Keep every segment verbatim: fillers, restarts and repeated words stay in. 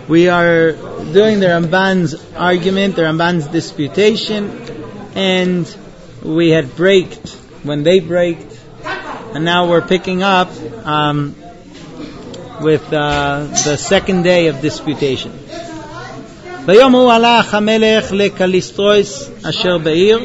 We are doing the Ramban's argument, the Ramban's disputation, and we had braked when they braked, and now we're picking up um, with uh, the second day of disputation. ביום הוא הלך המלך לקליסטרויס אשר בעיר.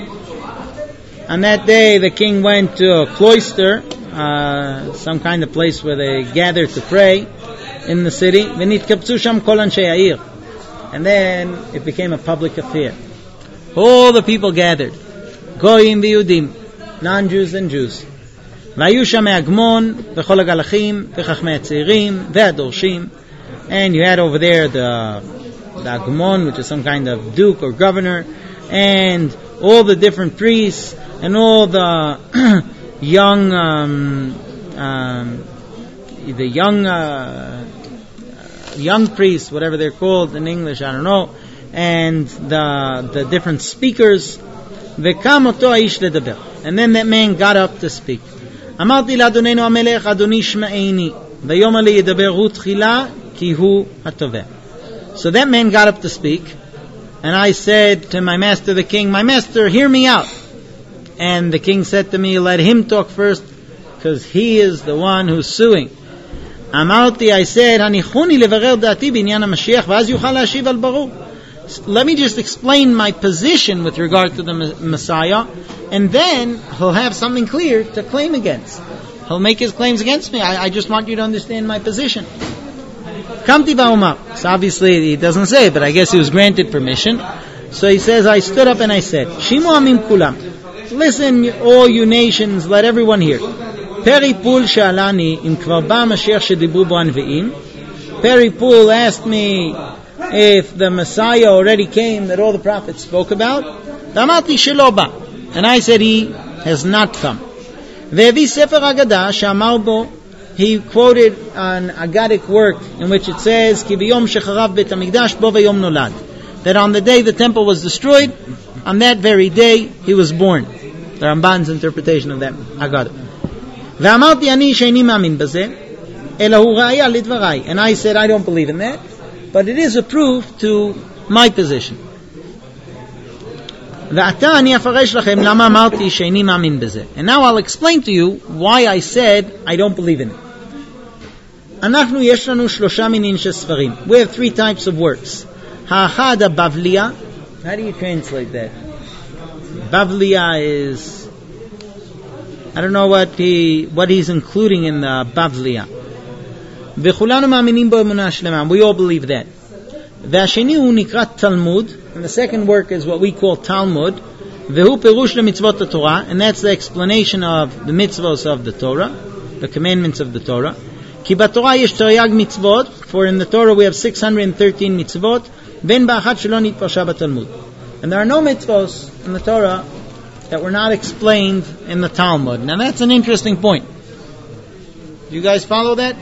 On that day the king went to a cloister, uh, some kind of place where they gathered to pray in the city. ונתקבצו שם כל אנשי העיר. And then it became a public affair. All the people gathered, goyim ויהודים, non-Jews and Jews. והיו שם ההגמון וכל הגלחים וחכמי הצעירים והדורשים. And you had over there the the Agmon, which is some kind of duke or governor, and all the different priests, and all the young, um, um, the young, uh, young priests, whatever they're called in English, I don't know, and the the different speakers. וקם אותו האיש לדבר. And then that man got up to speak. אמרתי לאדוננו המלך, אדוני שמעני, ויאמר לי ידבר הוא תחילה, כי הוא התובע. So that man got up to speak, and I said to my master the king, my master, hear me out. And the king said to me, let him talk first, because he is the one who's suing. אמרתי, I said, הניחוני לברר דעתי בעניין המשיח, ואז יוכל להשיב על ברור. Let me just explain my position with regard to the Messiah, and then he'll have something clear to claim against. He'll make his claims against me. I, I just want you to understand my position. Kamti ba'umar. So obviously he doesn't say it, but I guess he was granted permission. So he says, I stood up and I said, Shimu amim kulam. Listen, all you nations, let everyone hear. Peri Pul sha'alani im kvar ba Mashiach shedibru bo anvi'im. Peri Pul asked me if the Messiah already came that all the prophets spoke about. Damati shelo ba. And I said he has not come. Ve'evi sefer Haggadah she'amar bo. He quoted an Aggadic work in which it says, Ki b'yom shecharav bet hamikdash bo v'yom nolad. That on the day the temple was destroyed, on that very day he was born. The Ramban's interpretation of that Aggadah. Ve'amarti ani she'eni ma'amin bazeh, ela hu ra'aya lidvarai. And I said, I don't believe in that, but it is a proof to my position. And now I'll explain to you why I said I don't believe in it. We have three types of works. How do you translate that? Bavliya is, I don't know what he what he's including in the Bavliya. We all believe that. And the second work is what we call Talmud, and that's the explanation of the mitzvos of the Torah, the commandments of the Torah. For in the Torah we have six hundred thirteen mitzvot, and there are no mitzvos in the Torah that were not explained in the Talmud. Now that's an interesting point. Do you guys follow that?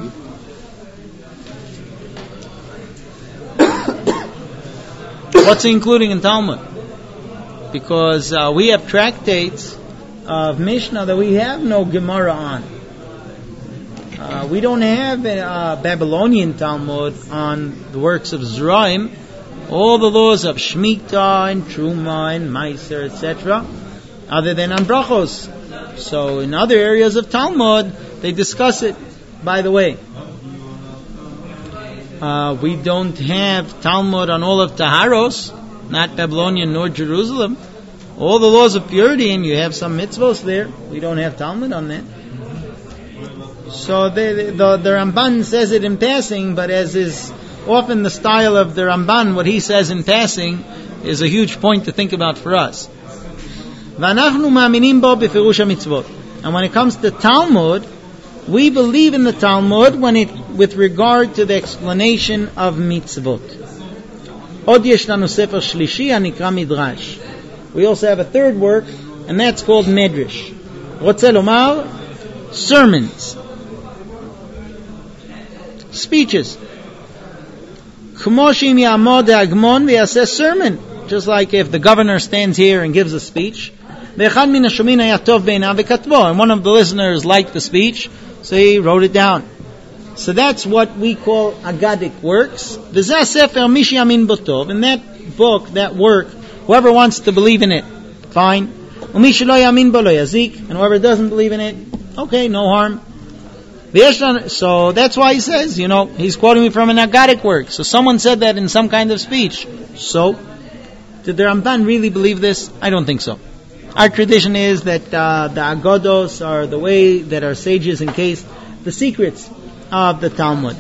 What's he including in Talmud? Because uh, we have tractates of Mishnah that we have no Gemara on. Uh, we don't have a uh, Babylonian Talmud on the works of Zeraim. All the laws of Shemitah and Truma and Meiser, et cetera, other than on Brachos. So in other areas of Talmud, they discuss it. By the way, Uh, we don't have Talmud on all of Taharos, not Babylonian nor Jerusalem. All the laws of purity, and you have some mitzvos there. We don't have Talmud on that. So the, the, the Ramban says it in passing, but as is often the style of the Ramban, what he says in passing is a huge point to think about for us. And when it comes to Talmud, we believe in the Talmud when it, with regard to the explanation of mitzvot. Od yesh lanu sefer shlishi hanikra midrash. We also have a third work, and that's called Medrash. Rotzeh lomar, sermons, speeches. K'mo she'im ya'amod ha'agmon v'yaseh sermon. Just like if the governor stands here and gives a speech. Ve'echad min hashomim haya tov be'einav v'katbo. And one of the listeners liked the speech, so he wrote it down. So that's what we call Agadic works. V'zeh sefer mishi yamin bo tov. In that book, that work, whoever wants to believe in it, fine. Umishi lo yamin bo lo yazik. And whoever doesn't believe in it, okay, no harm. So that's why he says, you know, he's quoting me from an Agadic work. So someone said that in some kind of speech. So, did the Ramban really believe this? I don't think so. Our tradition is that uh, the Agodos are the way that our sages encased the secrets of the Talmud.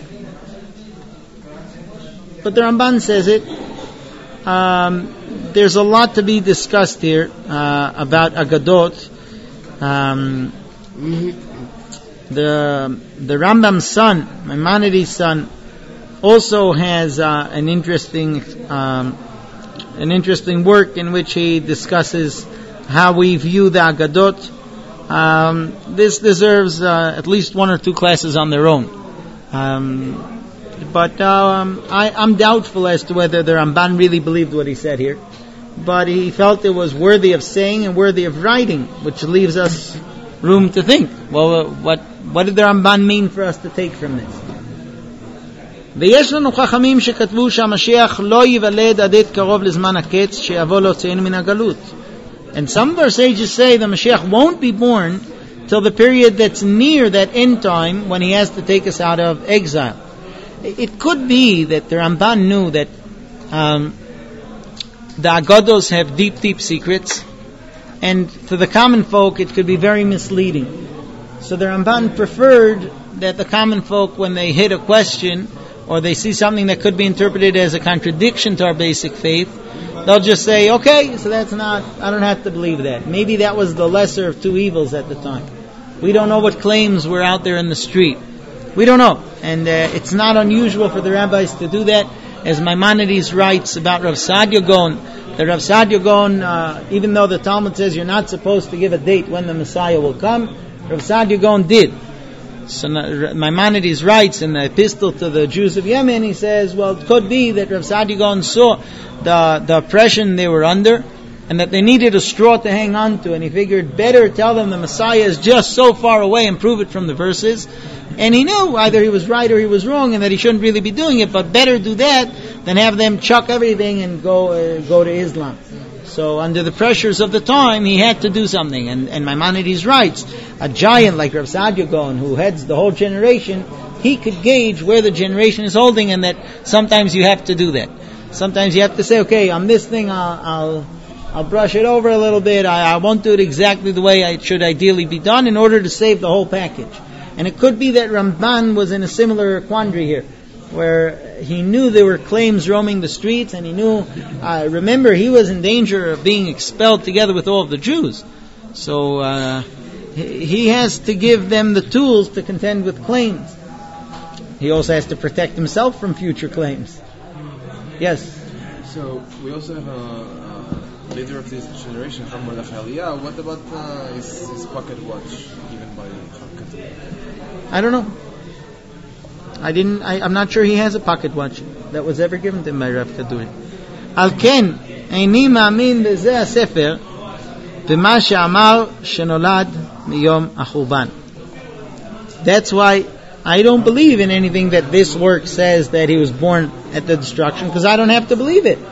But the Ramban says it. Um, there's a lot to be discussed here uh, about Agadot. Um, the the Rambam's son, Maimonides' son, also has uh, an interesting um, an interesting work in which he discusses how we view the Agadot. Um, this deserves uh, at least one or two classes on their own. Um, but um, I, I'm doubtful as to whether the Ramban really believed what he said here. But he felt it was worthy of saying and worthy of writing, which leaves us room to think. Well, what what did the Ramban mean for us to take from this? ויש לנו חכמים שכתבו שהמשיח לא ייוולד עד עת קרוב לזמן הקץ שיבוא להוציאנו מן הגלות. And some of our sages say the Mashiach won't be born till the period that's near that end time when he has to take us out of exile. It could be that the Ramban knew that um, the Agados have deep, deep secrets, and to the common folk it could be very misleading. So the Ramban preferred that the common folk, when they hit a question or they see something that could be interpreted as a contradiction to our basic faith, they'll just say, okay, so that's not, I don't have to believe that. Maybe that was the lesser of two evils at the time. We don't know what claims were out there in the street. We don't know. And uh, it's not unusual for the rabbis to do that. As Maimonides writes about Rav Saadia Gaon, that Rav Saadia Gaon, uh, even though the Talmud says you're not supposed to give a date when the Messiah will come, Rav Saadia Gaon did. So Maimonides writes in the epistle to the Jews of Yemen, he says, well, it could be that Rav Saadia Gaon saw the, the oppression they were under, and that they needed a straw to hang on to, and he figured better tell them the Messiah is just so far away and prove it from the verses. And he knew either he was right or he was wrong, and that he shouldn't really be doing it, but better do that than have them chuck everything and go uh, go to Islam. So under the pressures of the time, he had to do something. And, and Maimonides writes, a giant like Rav Saadia Gaon, who heads the whole generation, he could gauge where the generation is holding, and that sometimes you have to do that. Sometimes you have to say, okay, on this thing I'll I'll, I'll brush it over a little bit. I, I won't do it exactly the way it should ideally be done in order to save the whole package. And it could be that Ramban was in a similar quandary here, where he knew there were claims roaming the streets, and he knew, uh, remember, he was in danger of being expelled together with all of the Jews. So uh, he, he has to give them the tools to contend with claims. He also has to protect himself from future claims. Yes? So we also have a, a leader of this generation from Mordechai Eliyahu. What about uh, his, his pocket watch given by Chakkat? I don't know. I didn't. I, I'm not sure he has a pocket watch that was ever given to him by Rav Kaduri. Al ken eini ma'amin b'zeh hasefer b'ma she'amar shenolad miyom hachurban. That's why I don't believe in anything that this work says that he was born at the destruction, because I don't have to believe it.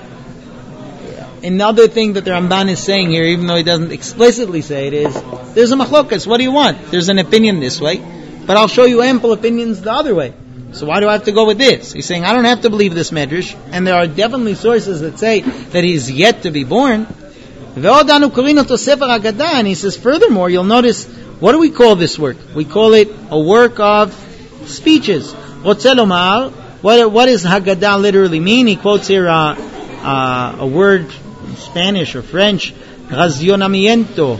Another thing that the Ramban is saying here, even though he doesn't explicitly say it, is there's a machlokas. What do you want? There's an opinion this way, but I'll show you ample opinions the other way. So why do I have to go with this? He's saying I don't have to believe this medrash, and there are definitely sources that say that he's yet to be born. And he says furthermore, you'll notice, what do we call this work? We call it a work of speeches. What, what does Haggadah literally mean? He quotes here uh, uh, a word in Spanish or French, razonamiento.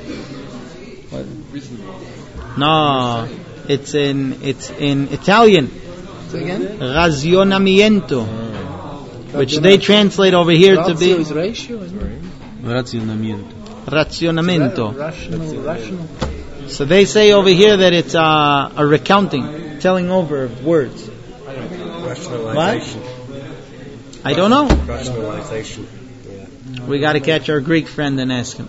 No, it's in it's in Italian. Razonamiento, which they translate over here to be ratio, isn't it? Razionamiento. Razionamento. Rational, rational. So they say over here that it's uh, a recounting, telling over of words. Rationalization. What? I don't know. Rationalization. Yeah. We got to catch our Greek friend and ask him.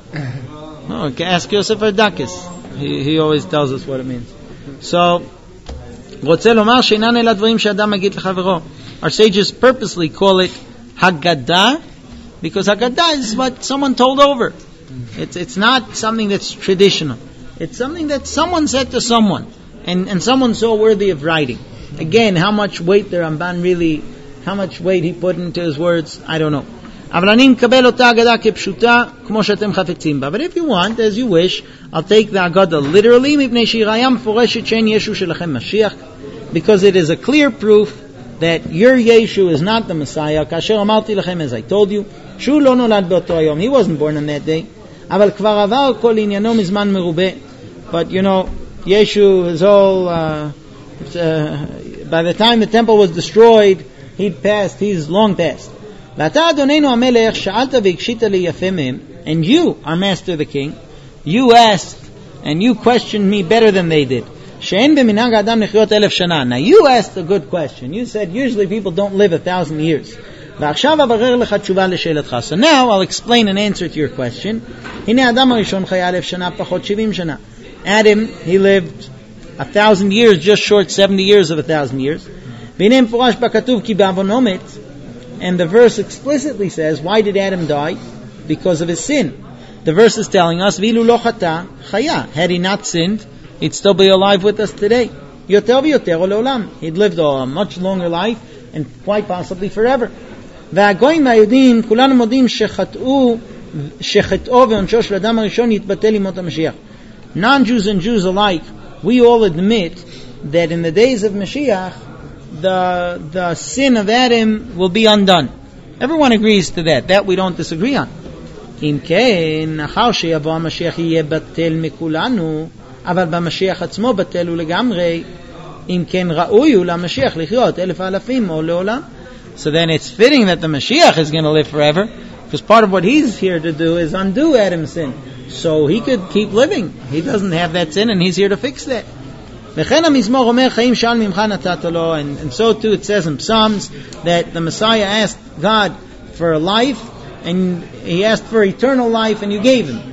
No, ask Yosef Ardakis. He he always tells us what it means. So רוצה לומר שאינן אלא דברים שאדם מגיד לחברו. Our sages purposely call it Haggadah, because Haggadah is what someone told over. It's it's not something that's traditional. It's something that someone said to someone, and, and someone so worthy of writing. Again, how much weight the Ramban really, how much weight he put into his words, I don't know. אבל אני מקבל אותה אגדה כפשוטה, כמו שאתם חפצים בה. But if you want, as you wish, I'll take the Agada literally, מפני שהיא ראיה מפורשת שאין ישו שלכם משיח, because it is a clear proof that your Yeshu is not the Messiah, כאשר אמרתי לכם, as I told you, שהוא לא נולד באותו היום, he wasn't born on that day, אבל כבר עבר כל עניינו מזמן מרובה. But you know, Yeshu is all, uh, uh, by the time the temple was destroyed, he'd passed, he's long past. ואתה אדוננו המלך שאלת והקשית לי יפה מהם, and you, our master the king, you asked and you questioned me better than they did. שאין במנהג האדם לחיות אלף שנה. Now you asked a good question. You said usually people don't live a thousand years. ועכשיו אברר לך תשובה לשאלתך. So now I'll explain an answer to your question. הנה האדם הראשון חיה אלף שנה פחות שבעים שנה. Adam, he lived a thousand years, just short seventy years of a thousand years. והנה מפורש בכתוב כי בעוונו מת. And the verse explicitly says, why did Adam die? Because of his sin. The verse is telling us, Vilu lo chata chaya. Had he not sinned, he'd still be alive with us today. Yoter v'yoter le'olam. He'd lived a much longer life, and quite possibly forever. והגויים והיהודים, כולנו מודים שחטאו, שחטאו ועונשו של אדם הראשון יתבטל עם מות המשיח. Non-Jews and Jews alike, we all admit that in the days of Mashiach, the the sin of Adam will be undone. Everyone agrees to that. That we don't disagree on. אם כן, אחר שיבוא המשיח יהיה בטל מכולנו, אבל במשיח עצמו בטל הוא לגמרי. אם כן ראוי הוא למשיח לחיות אלף אלפים או לעולם. So then it's fitting that the Mashiach is going to live forever, because part of what he's here to do is undo Adam's sin. So he could keep living. He doesn't have that sin, and he's here to fix that. וכן המזמור אומר חיים שאל ממך נתת לו, and, and so too it says in Psalms that the Messiah asked God for a life, and he asked for eternal life, and you gave him.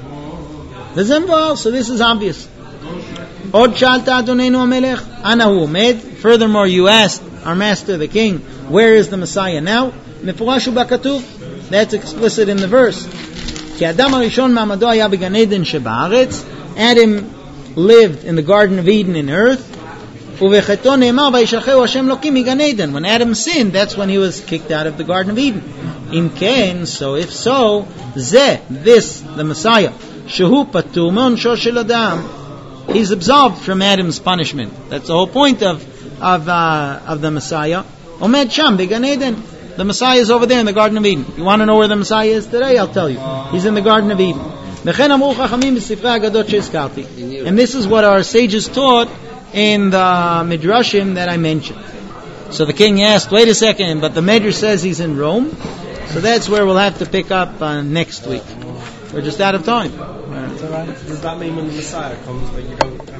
So this is obvious. עוד שאלת אדוננו המלך, אנה הוא עומד? Furthermore, you asked our master the king, where is the Messiah now? מפורש הוא בכתוב. That's explicit in the verse. כי האדם הראשון מעמדו היה בגן עדן שבארץ. Adam lived in the Garden of Eden in earth. ובחטאו נאמר וישלחהו השם אלוקים מגן עדן. When Adam sinned, that's when he was kicked out of the Garden of Eden. אם כן, so if so, זה, this, the Messiah, שהוא פטור מעונשו של אדם, he's absolved from Adam's punishment. That's the whole point of of uh, of the Messiah. עומד שם בגן עדן. The Messiah is over there in the Garden of Eden. You want to know where the Messiah is today? I'll tell you. He's in the Garden of Eden. וכן אמרו חכמים בספרי האגדות שהזכרתי. And this is what our sages taught in the Midrashim that I mentioned. So the king asked, wait a second, but the Midrash says he's in Rome. So that's where we'll have to pick up uh, next week. We're just out of time. Does that mean when the Messiah comes that you don't